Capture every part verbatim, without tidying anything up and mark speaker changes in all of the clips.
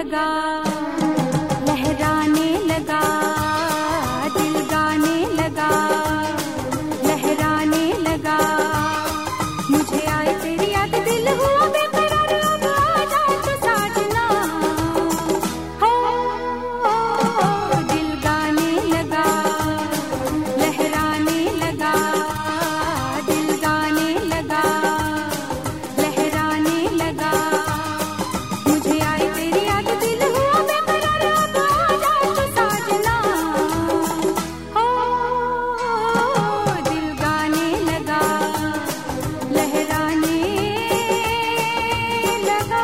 Speaker 1: लगा, लहराने लगा, दिल गाने लगा, लहराने लगा। मुझे आई तेरी याद, दिल हुआ बेकरार, अब आजा तो साजना। हो, हो, दिल गाने लगा, लहराने लगा, दिल गाने लगा, लहराने लगा। मुझे आई तेरी याद, दिल हुआ बेकरार, अब आजा तो साजना। हो, दिल गाने लगा, लहराने लगा।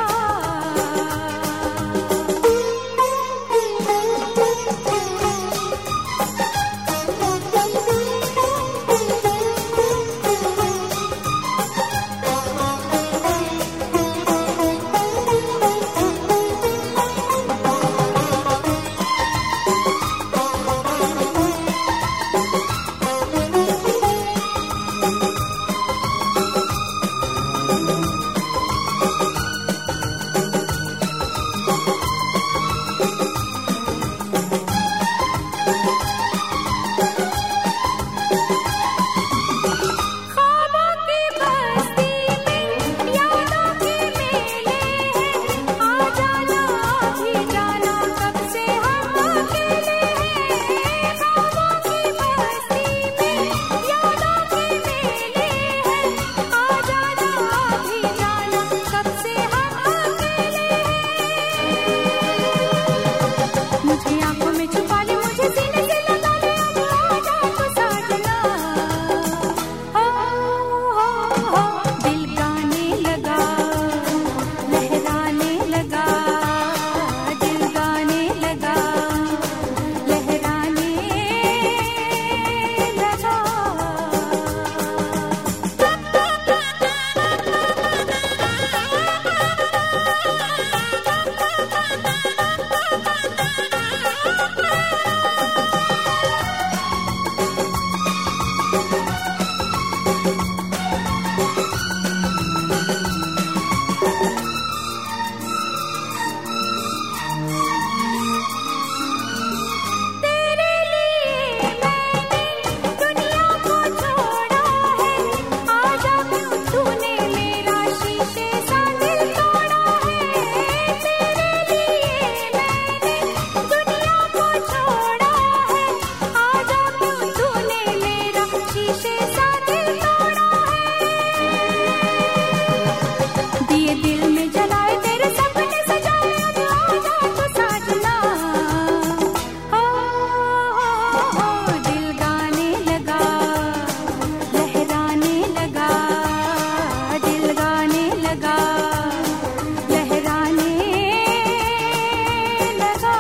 Speaker 1: ख्वाबों की बस्ती में यादों के मेले हैं, आ जाना भी जाना, कब से हम अकेले हैं। ख्वाबों की बस्ती में यादों के मेले हैं, आ जाना भी जाना, कब से हम अकेले हैं। मुझे आंखों में छुपा ले, मुझे सीने से लगा ले, अब आजा तो साजना। हो, हो, हो, दिल गाने लगा, लहराने लगा, दिल गाने लगा, लहराने लगा। तेरे लिए मैंने दुनिया को छोड़ा है, आजा क्यों तूने मेरा शीशे सा दिल तोड़ा है। तेरे लिए मैंने दुनिया को छोड़ा है, आजा क्यों तूने मेरा शीशे सा दिल तोड़ा है। दिए दिल में जलाए, तेरे सपने सजाए, अब आजा तो साजना। हो, हो, हो, दिल गाने लगा, लहराने लगा, दिल गाने लगा, लहराने लगा।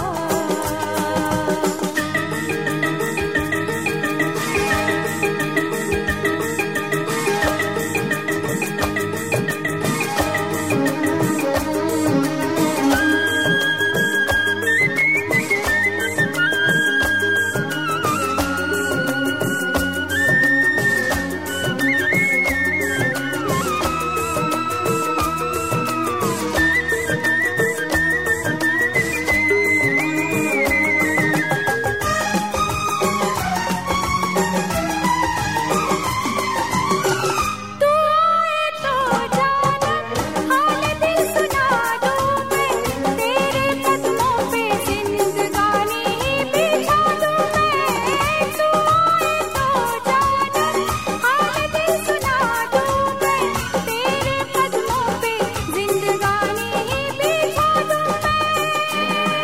Speaker 1: तू आए तो जाना, हाल दिल सुना दूं मैं, तेरे कदमों पे जिंदगानी बिछा दूं मैं। तू आए तो जाना, हाल दिल सुना दूं मैं, तेरे कदमों पे जिंदगानी बिछा दूं मैं।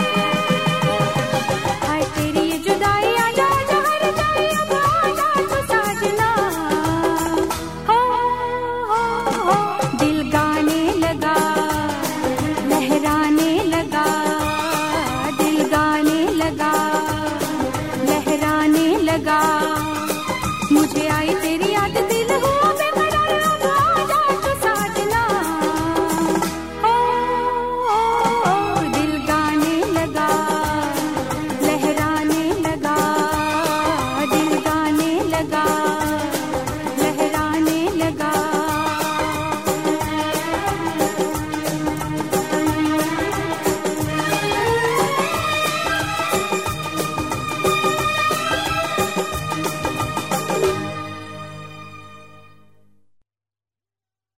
Speaker 1: हाय तेरी ये जुदाई, आजा जहर जाए, अब आजा तो साजना। हो, हो, हो, दिल गाने लगा, लहराने लगा, दिल गाने लगा, लहराने लगा। मुझे आई